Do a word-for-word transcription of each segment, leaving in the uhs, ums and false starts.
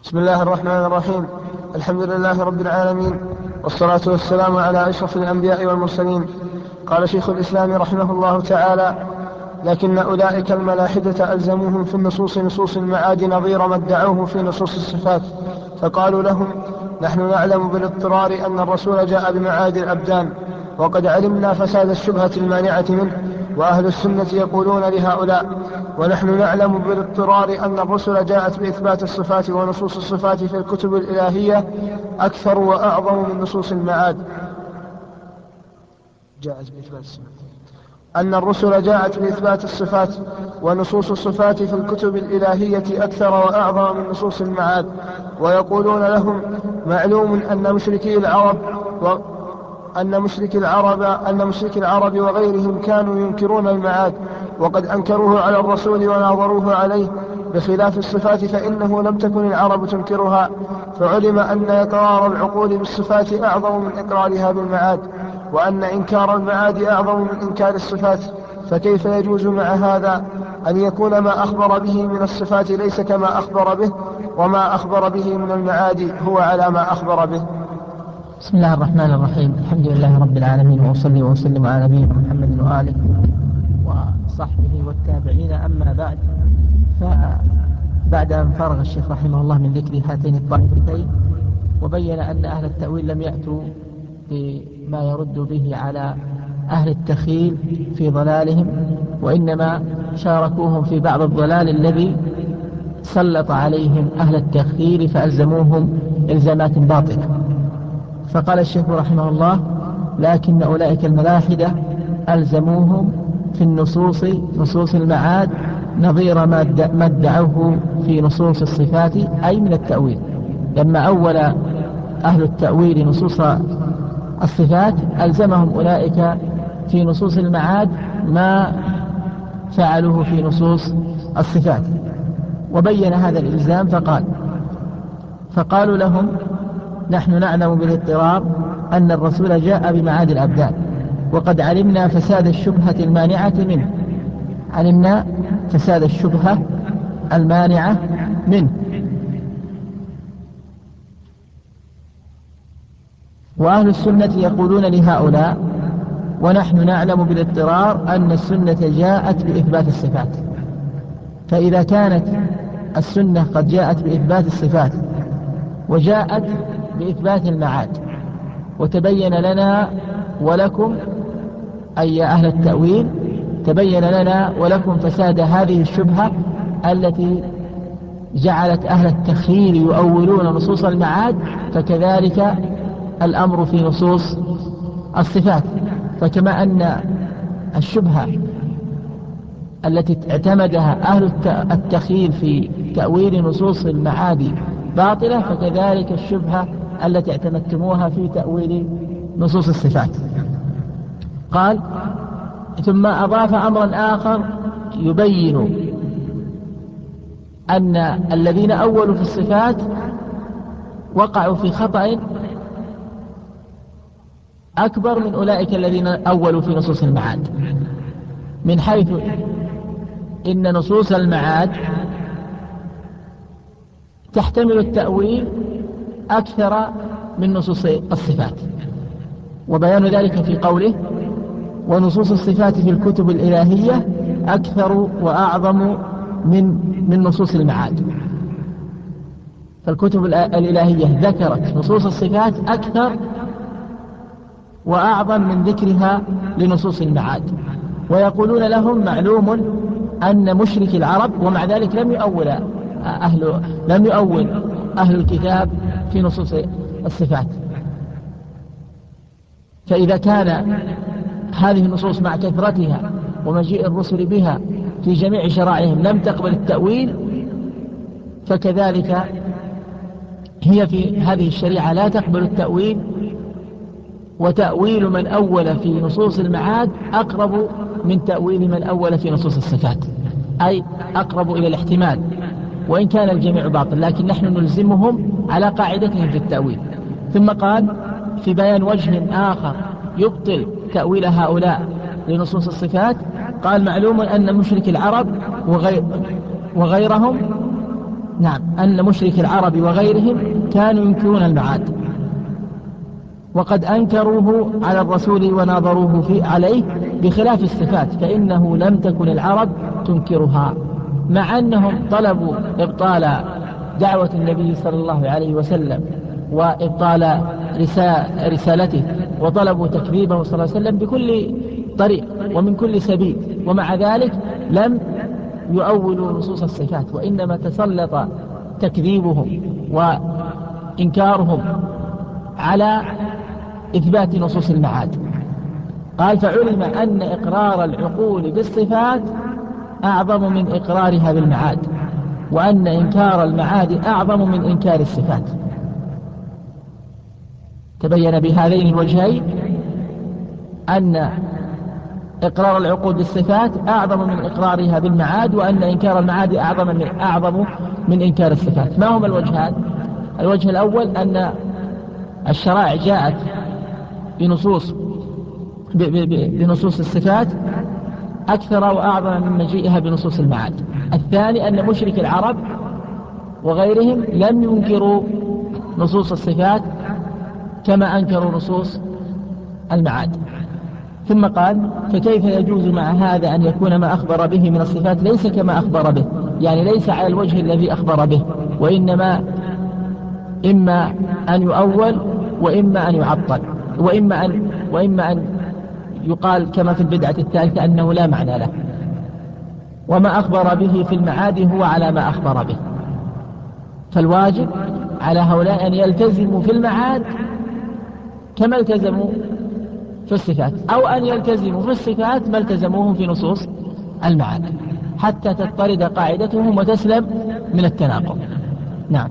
بسم الله الرحمن الرحيم. الحمد لله رب العالمين، والصلاة والسلام على أشرف الأنبياء والمرسلين. قال شيخ الإسلام رحمه الله تعالى: لكن أولئك الملاحدة ألزموهم في النصوص نصوص المعاد نظير ما ادعوه في نصوص الصفات، فقالوا لهم: نحن نعلم بالاضطرار أن الرسول جاء بمعاد الأبدان، وقد علمنا فساد الشبهة المانعة منه. وأهل السنة يقولون لهؤلاء: ونحن نعلم بالاضطرار أن الرسل جاءت بإثبات الصفات، ونصوص الصفات في الكتب الإلهية أكثر وأعظم من نصوص المعاد. جاءت بإثبات الصفات أن الرسل جاءت بإثبات الصفات، ونصوص الصفات في الكتب الإلهية أكثر وأعظم من نصوص المعاد. ويقولون لهم: معلوم أن مشركي العرب و أن مشرك العرب أن مشرك العرب وغيرهم كانوا ينكرون المعاد، وقد أنكروه على الرسول وناظروه عليه، بخلاف الصفات فإنه لم تكن العرب تنكرها، فعلم أن إقرار العقول بالصفات أعظم من إقرارها بالمعاد، وأن إنكار المعاد أعظم من إنكار الصفات. فكيف يجوز مع هذا أن يكون ما أخبر به من الصفات ليس كما أخبر به، وما أخبر به من المعاد هو على ما أخبر به؟ بسم الله الرحمن الرحيم. الحمد لله رب العالمين، وأصلي وأسلم على نبينا محمد وآله وصحبه والتابعين. أما بعد، فبعد أن فرغ الشيخ رحمه الله من ذكر هاتين الطائفتين، وبين أن أهل التأويل لم يأتوا بما يرد به على أهل التخيل في ضلالهم، وإنما شاركوهم في بعض الضلال الذي سلط عليهم أهل التخيل فألزموهم إلزامات باطلة. فقال الشيخ رحمه الله: لكن أولئك الملاحدة ألزموهم في النصوص نصوص المعاد نظير ما ادعوه في نصوص الصفات، أي من التأويل. لما أول أهل التأويل نصوص الصفات ألزمهم أولئك في نصوص المعاد ما فعلوه في نصوص الصفات، وبين هذا الإلزام فقال: فقالوا لهم: نحن نعلم بالاضطرار أن الرسول جاء بمعاد الأبدان، وقد علمنا فساد الشبهة المانعة منه. علمنا فساد الشبهة المانعة منه. وأهل السنة يقولون لهؤلاء: ونحن نعلم بالاضطرار أن السنة جاءت بإثبات الصفات. فإذا كانت السنة قد جاءت بإثبات الصفات وجاءت بإثبات المعاد، وتبين لنا ولكم، أي أهل التأويل، تبين لنا ولكم فساد هذه الشبهة التي جعلت أهل التخيل يؤولون نصوص المعاد، فكذلك الأمر في نصوص الصفات. فكما أن الشبهة التي اعتمدها أهل التخيل في تأويل نصوص المعاد باطلة، فكذلك الشبهة التي اعتمدتموها في تأويل نصوص الصفات. قال: ثم أضاف أمرا آخر يبين أن الذين أولوا في الصفات وقعوا في خطأ أكبر من أولئك الذين أولوا في نصوص المعاد، من حيث إن نصوص المعاد تحتمل التأويل أكثر من نصوص الصفات، وبيان ذلك في قوله: ونصوص الصفات في الكتب الإلهية أكثر وأعظم من من نصوص المعاد. فالكتب الإلهية ذكرت نصوص الصفات أكثر وأعظم من ذكرها لنصوص المعاد. ويقولون لهم: معلوم أن مشرك العرب، ومع ذلك لم يؤول أهل لم يؤول أهل الكتاب في نصوص الصفات. فإذا كان هذه النصوص مع كثرتها ومجيء الرسل بها في جميع شرائعهم لم تقبل التأويل، فكذلك هي في هذه الشريعة لا تقبل التأويل. وتأويل من أول في نصوص المعاد أقرب من تأويل من أول في نصوص الصفات، أي أقرب إلى الاحتمال، وإن كان الجميع باطل، لكن نحن نلزمهم على قاعدتهم في التأويل. ثم قال في بيان وجه آخر يبطل تأويل هؤلاء لنصوص الصفات، قال: معلوم أن مشرك العرب وغير وغيرهم نعم أن مشرك العرب وغيرهم كانوا ينكرون المعاد، وقد أنكروه على الرسول وناظروه في عليه بخلاف الصفات، فإنه لم تكن العرب تنكرها، مع أنهم طلبوا إبطال دعوة النبي صلى الله عليه وسلم وإبطال رسالته، وطلبوا تكذيبه صلى الله عليه وسلم بكل طريق ومن كل سبيل، ومع ذلك لم يؤولوا نصوص الصفات، وإنما تسلط تكذيبهم وإنكارهم على إثبات نصوص المعاد. قال فعلم أن إقرار العقول بالصفات أعظم من إقرارها بالمعاد، وأن إنكار المعاد أعظم من إنكار الصفات. تبين بهذين الوجهين أن إقرار العقول بالصفات أعظم من إقرارها بالمعاد، وأن إنكار المعاد أعظم من, أعظم من إنكار الصفات. ما هما الوجهان؟ الوجه الأول أن الشرائع جاءت بنصوص بنصوص الصفات أكثر وأعظم من مجيئها بنصوص المعاد. الثاني أن مشرك العرب وغيرهم لم ينكروا نصوص الصفات كما أنكروا نصوص المعاد. ثم قال فكيف يجوز مع هذا أن يكون ما أخبر به من الصفات ليس كما أخبر به، يعني ليس على الوجه الذي أخبر به، وإنما إما أن يؤول وإما أن يعطل، وإما أن, وإما أن يقال كما في البدعة الثالثة أنه لا معنى له، وما أخبر به في المعاد هو على ما أخبر به. فالواجب على هؤلاء أن يلتزموا في المعاد كما التزموا في الصفات، أو أن يلتزموا في الصفات ما التزموه في نصوص المعاد، حتى تضطرد قاعدتهم وتسلم من التناقض. نعم.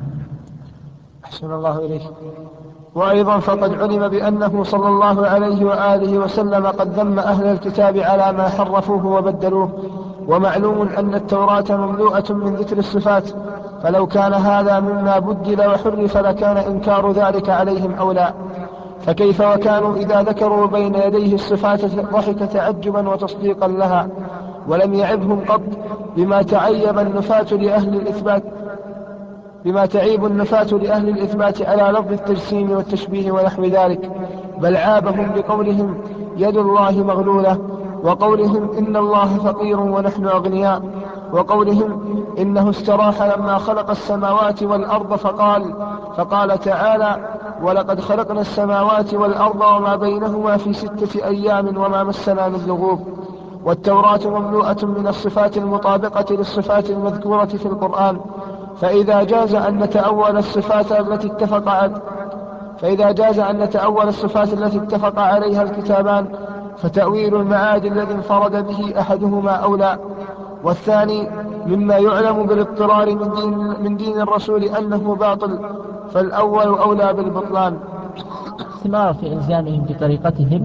أحسن الله إليك. وأيضا فقد علم بأنه صلى الله عليه وآله وسلم قد ذم أهل الكتاب على ما حرفوه وبدلوه، ومعلوم أن التوراة مملوءة من ذكر الصفات، فلو كان هذا مما بدل وحرف لكان إنكار ذلك عليهم أولى. فكيف وكانوا إذا ذكروا بين يديه الصفات ضحك تعجبا وتصديقا لها، ولم يعبهم قط بما تعيب النفاة لأهل الإثبات بما تعيب النفاة لأهل الإثبات على لفظ التجسيم والتشبيه ونحو ذلك، بل عابهم بقولهم يد الله مغلولة، وقولهم إن الله فقير ونحن أغنياء، وقولهم إنه استراح لما خلق السماوات والأرض فقال فقال تعالى ولقد خلقنا السماوات والأرض وما بينهما في ستة أيام وما مسنا من لغوب. والتوراة مملوءة من الصفات المطابقة للصفات المذكورة في القرآن، فإذا جاز أن نتأول الصفات التي اتفق على فإذا جاز أن نتأول الصفات التي اتفق عليها الكتابان، فتأويل المعاد الذي انفرد به أحدهما أولى، والثاني مما يعلم بالاضطرار من دين, من دين الرسول أنه باطل، فالأول أولى بالبطلان. استمرار في إلزامهم بطريقتهم.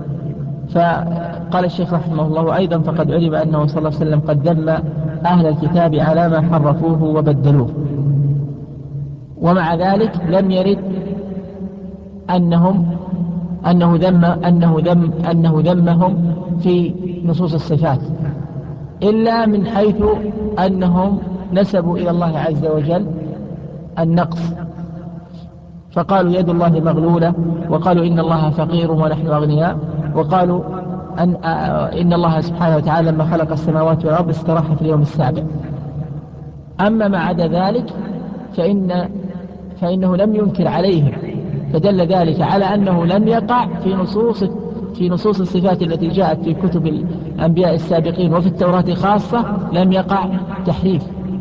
فقال الشيخ رحمه الله أيضا فقد علم أنه صلى الله عليه وسلم قد ذم أهل الكتاب على ما حرفوه وبدلوه، ومع ذلك لم يرد أنهم أنه ذم أنه ذم أنه ذمهم في نصوص الصفات، إلا من حيث أنهم نسبوا إلى الله عز وجل النقص، فقالوا يد الله مغلولة، وقالوا إن الله فقير ونحن أغنياء، وقالوا أن إن الله سبحانه وتعالى لما خلق السماوات والأرض استراح في اليوم السابع. أما ما عدا ذلك فإن فإنه لم ينكر عليهم، فدل ذلك على أنه لم يقع في نصوص في نصوص الصفات التي جاءت في كتب الأنبياء السابقين وفي التوراة خاصة، لم يقع تحريف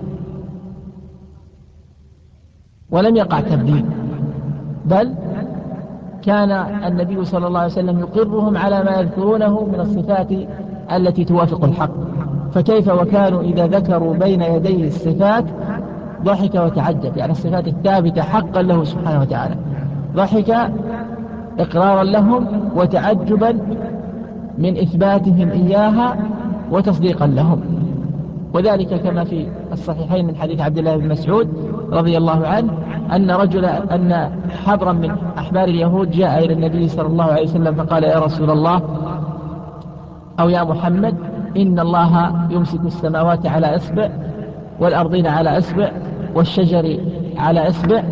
ولم يقع تبديل، بل كان النبي صلى الله عليه وسلم يقرهم على ما يذكرونه من الصفات التي توافق الحق. فكيف وكانوا إذا ذكروا بين يديه الصفات ضحك وتعجب، يعني الصفات الثابتة حقا له سبحانه وتعالى، ضحك إقرارا لهم وتعجبا من إثباتهم إياها وتصديقا لهم. وذلك كما في الصحيحين من حديث عبد الله بن مسعود رضي الله عنه أن رجلا أن حبرا من أحبار اليهود جاء إلى النبي صلى الله عليه وسلم فقال يا رسول الله أو يا محمد إن الله يمسك السماوات على إصبع والأرضين على إصبع والشجر على إصبع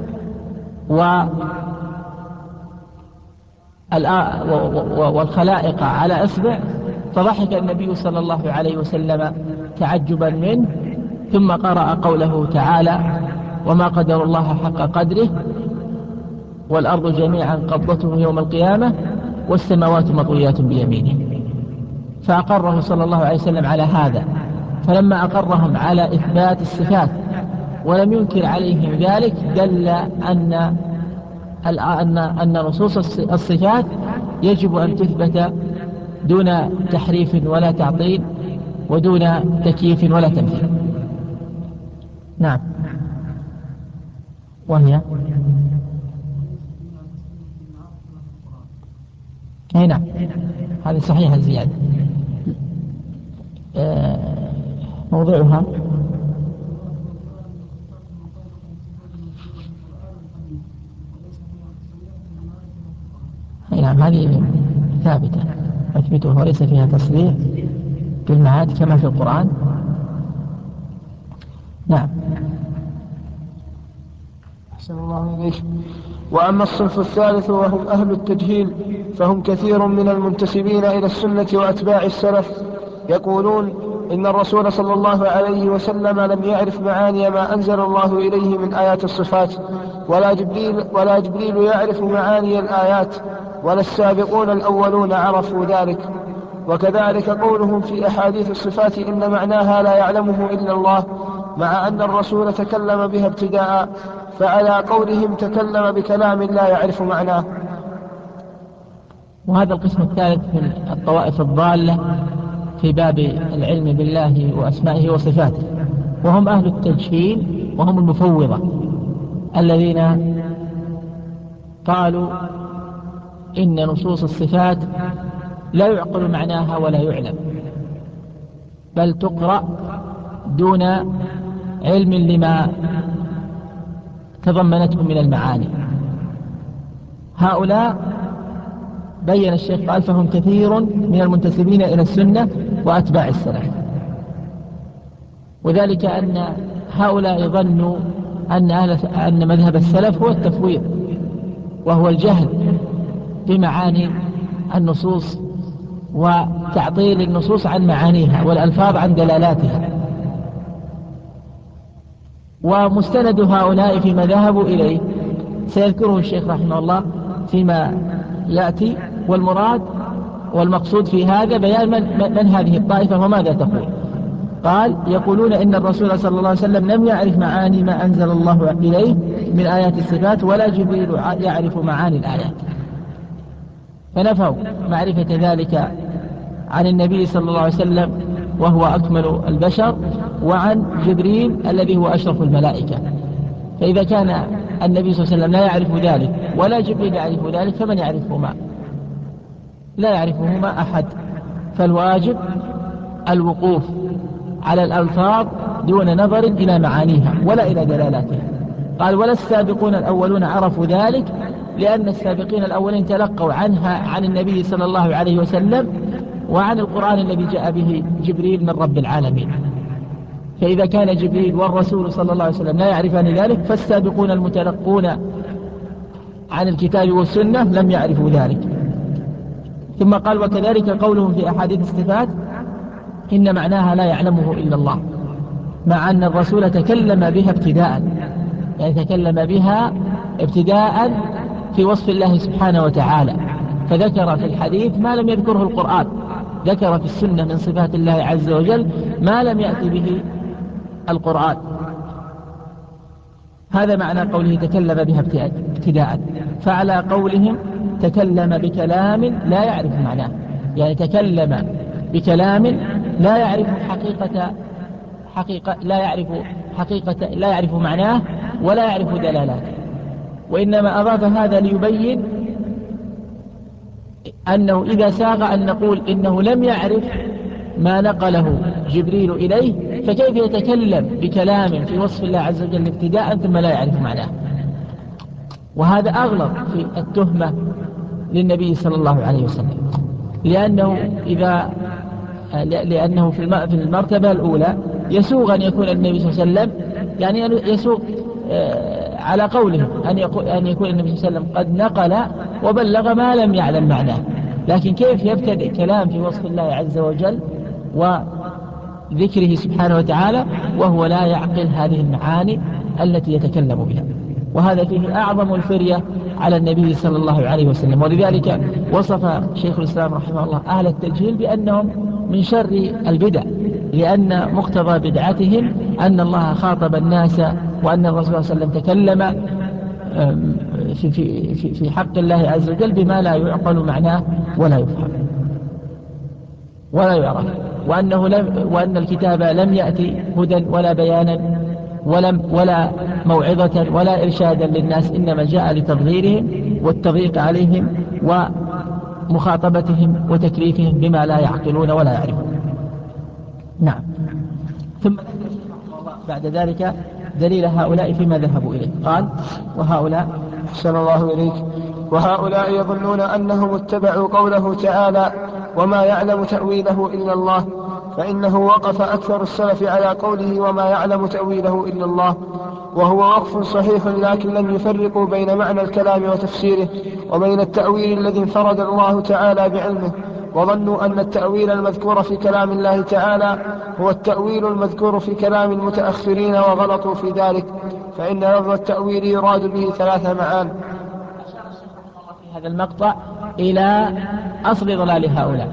والخلائق على إصبع، فضحك النبي صلى الله عليه وسلم تعجبا منه، ثم قرأ قوله تعالى: وما قدر الله حق قدره والأرض جميعا قبضته يوم القيامة والسماوات مطويات بيمينه. فأقره صلى الله عليه وسلم على هذا. فلما أقرهم على إثبات الصفات ولم ينكر عليهم ذلك، دل أن أن أن نصوص الصفات يجب أن تثبت دون تحريف ولا تعطيل ودون تكييف ولا تمثيل. نعم. وهي أي نعم، هذه صحيحة الزيادة. آه موضوعها أي نعم، هذه ثابتة أثبتها وليس فيها تصريح بالمعاد كما في القرآن. نعم. أحسن الله إليك. وأما الصنف الثالث وهم أهل التجهيل، فهم كثير من المنتسبين إلى السنة وأتباع السلف، يقولون إن الرسول صلى الله عليه وسلم لم يعرف معاني ما أنزل الله إليه من آيات الصفات، ولا جبريل, ولا جبريل يعرف معاني الآيات، ولا السابقون الأولون عرفوا ذلك. وكذلك قولهم في أحاديث الصفات إن معناها لا يعلمه إلا الله، مع أن الرسول تكلم بها ابتداء، فعلى قولهم تكلم بكلام لا يعرف معناه. وهذا القسم الثالث من الطوائف الضالة في باب العلم بالله وأسمائه وصفاته، وهم أهل التجهيل وهم المفوضة الذين قالوا إن نصوص الصفات لا يعقل معناها ولا يعلم، بل تقرأ دون علم لما تضمنته من المعاني. هؤلاء بين الشيخ قال فهم كثير من المنتسبين إلى السنة وأتباع السلف، وذلك أن هؤلاء ظنوا أن, أن مذهب السلف هو التفويض، وهو الجهل بمعاني النصوص وتعطيل النصوص عن معانيها والألفاظ عن دلالاتها. ومستند هؤلاء فيما ذهبوا إليه سيذكره الشيخ رحمه الله فيما يأتي، والمراد والمقصود في هذا بيان من, من هذه الطائفة وماذا تقول. قال: يقولون إن الرسول صلى الله عليه وسلم لم يعرف معاني ما أنزل الله إليه من آيات الصفات، ولا جبريل يعرف معاني الآيات. فنفوا معرفة ذلك عن النبي صلى الله عليه وسلم وهو أكمل البشر، وعن جبريل الذي هو أشرف الملائكة. فإذا كان النبي صلى الله عليه وسلم لا يعرف ذلك ولا جبريل يعرف ذلك، فمن يعرفهما؟ لا يعرفهما أحد. فالواجب الوقوف على الألفاظ دون نظر إلى معانيها ولا إلى دلالاتها. قال: ولا السابقون الأولون عرفوا ذلك، لأن السابقين الأولين تلقوا عنها عن النبي صلى الله عليه وسلم وعن القرآن الذي جاء به جبريل من رب العالمين. فإذا كان جبريل والرسول صلى الله عليه وسلم لا يعرفان ذلك، فالسابقون المتلقون عن الكتاب والسنة لم يعرفوا ذلك. ثم قال: وكذلك قولهم في أحاديث الصفات إن معناها لا يعلمه إلا الله، مع أن الرسول تكلم بها ابتداء، يعني تكلم بها ابتداء في وصف الله سبحانه وتعالى، فذكر في الحديث ما لم يذكره القرآن، ذكر في السنة من صفات الله عز وجل ما لم يأتي به القرآن. هذا معنى قوله تكلم بها ابتداء. فعلى قولهم تكلم بكلام لا يعرف معناه، يعني تكلم بكلام لا يعرف حقيقة حقيقة لا يعرف حقيقة لا يعرف معناه ولا يعرف دلالاته. وإنما أضاف هذا ليبين أنه إذا ساغ أن نقول إنه لم يعرف ما نقله جبريل إليه، فكيف يتكلم بكلام في وصف الله عز وجل ابتداء ثم لا يعرف معناه؟ وهذا أغلط في التهمة للنبي صلى الله عليه وسلم، لأنه إذا لأنه في المرتبة الأولى يسوغ أن يكون النبي صلى الله عليه وسلم يعني يسوق على قولهم أن يقول أن يكون النبي صلى الله عليه وسلم قد نقل وبلغ ما لم يعلم معناه، لكن كيف يبتدئ كلام في وصف الله عز وجل وذكره سبحانه وتعالى وهو لا يعقل هذه المعاني التي يتكلم بها؟ وهذا فيه أعظم الفرية على النبي صلى الله عليه وسلم. ولذلك وصف شيخ الإسلام رحمه الله أهل التجهيل بأنهم من شر البدع، لأن مقتضى بدعتهم أن الله خاطب الناس وأن الرسول صلى الله عليه وسلم تكلم في, في, في, في حق الله عز وجل بما لا يعقل معناه ولا يفهم ولا يعرف، وأنه لم وأن الكتاب لم يأتي هدى ولا بيانا ولم ولا موعظة ولا إرشادا للناس، إنما جاء لتضغيرهم والتضييق عليهم ومخاطبتهم وتكليفهم بما لا يعقلون ولا يعرفون. نعم. ثم بعد ذلك دليل هؤلاء فيما ذهبوا إليه، قال: وهؤلاء أحسن الله إليك وهؤلاء يظنون أنهم اتبعوا قوله تعالى وما يعلم تأويله إلا الله، فإنه وقف أكثر السلف على قوله وما يعلم تأويله إلا الله، وهو وقف صحيح، لكن لم يفرقوا بين معنى الكلام وتفسيره وبين التأويل الذي انفرد الله تعالى بعلمه، وظنوا أن التأويل المذكور في كلام الله تعالى هو التأويل المذكور في كلام المتأخرين وغلطوا في ذلك، فإن لفظ التأويل يراد به ثلاث معان. في هذا المقطع إلى أصل ضلال هؤلاء.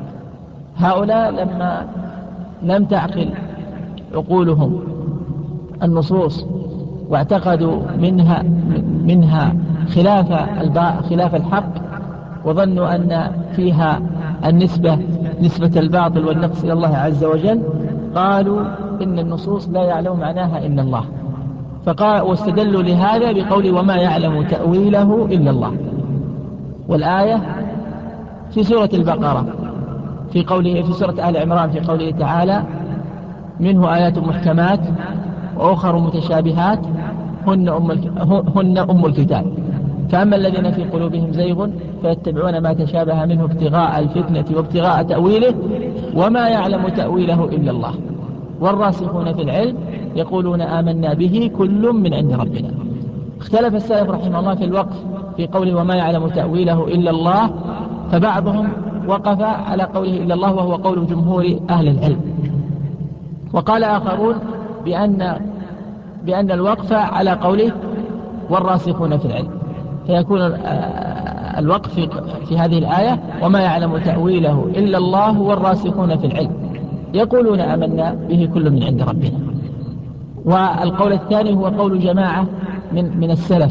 هؤلاء لما لم تعقل عقولهم النصوص واعتقدوا منها منها خلاف خلاف الحق، وظنوا أن فيها النسبة نسبة الباطل والنقص إلى الله عز وجل، قالوا إن النصوص لا يعلم معناها إلا الله، فقال واستدلوا لهذا بقول وما يعلم تأويله إلا الله. والآية في سورة البقرة في قوله في سورة آل عمران في قوله تعالى: منه آيات محكمات وأخر متشابهات هن أم, هن أم الكتاب، فأما الذين في قلوبهم زيغ فيتبعون ما تشابه منه ابتغاء الفتنة وابتغاء تأويله وما يعلم تأويله إلا الله والراسخون في العلم يقولون آمنا به كل من عند ربنا. اختلف السلف رحمه الله في الوقف في قوله وما يعلم تأويله إلا الله، فبعضهم وقف على قوله إلا الله وهو قول جمهور أهل العلم، وقال آخرون بأن, بأن الوقف على قوله والراسخون في العلم، فيكون الوقف في هذه الآية وما يعلم تأويله إلا الله والراسخون في العلم يقولون آمنا به كل من عند ربنا. والقول الثاني هو قول جماعة من, من السلف،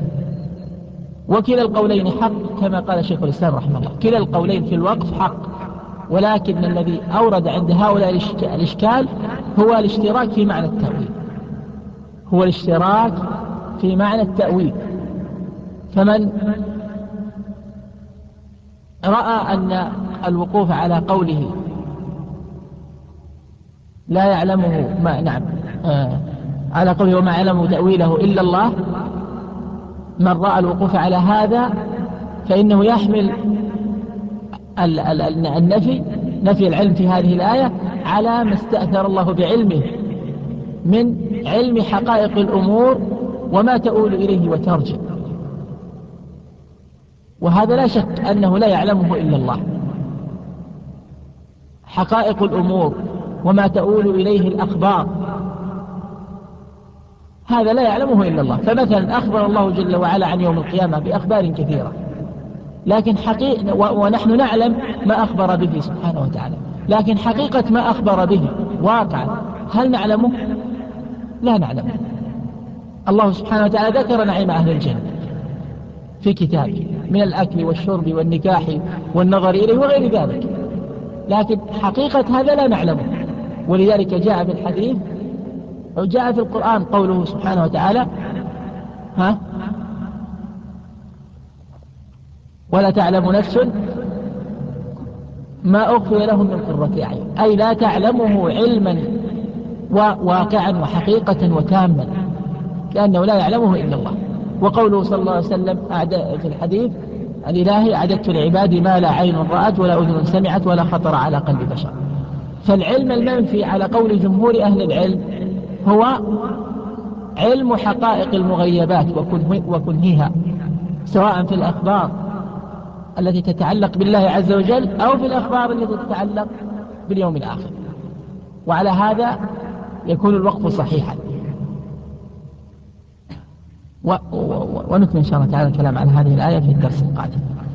وكلا القولين حق كما قال شيخ الإسلام رحمه الله، كلا القولين في الوقف حق، ولكن الذي أورد عند هؤلاء الإشكال هو الاشتراك في معنى التأويل هو الاشتراك في معنى التأويل فمن رأى أن الوقوف على قوله لا يعلمه ما نعم آه على قوله وما يعلم تأويله إلا الله، من رأى الوقوف على هذا فإنه يحمل النفي نفي العلم في هذه الآية على ما استأثر الله بعلمه من علم حقائق الأمور وما تؤول إليه وترجع، وهذا لا شك أنه لا يعلمه إلا الله. حقائق الأمور وما تؤول إليه الأخبار هذا لا يعلمه إلا الله. فمثلا أخبر الله جل وعلا عن يوم القيامة بأخبار كثيرة، لكن حقيقة ونحن نعلم ما أخبر به سبحانه وتعالى، لكن حقيقة ما أخبر به واقعا هل نعلمه؟ لا نعلمه. الله سبحانه وتعالى ذكر نعيم أهل الجنة في كتابه من الأكل والشرب والنكاح والنظر إليه وغير ذلك، لكن حقيقة هذا لا نعلمه. ولذلك جاء في الحديث أو جاء في القرآن قوله سبحانه وتعالى ها ولا تعلم نفس ما أخفي لهم من قرة أعين، أي لا تعلمه علما وواقعا وحقيقة وتاما، لأنه لا يعلمه إلا الله. وقوله صلى الله عليه وسلم في الحديث الإلهي أعددت لعبادي ما لا عين رأت ولا أذن سمعت ولا خطر على قلب بشر. فالعلم المنفي على قول جمهور أهل العلم هو علم حقائق المغيبات وكنهها، سواء في الأخبار التي تتعلق بالله عز وجل أو في الأخبار التي تتعلق باليوم الآخر. وعلى هذا يكون الوقف صحيحا. و... و... ونكمل إن شاء الله تعالى الكلام على هذه الآية في الدرس القادم.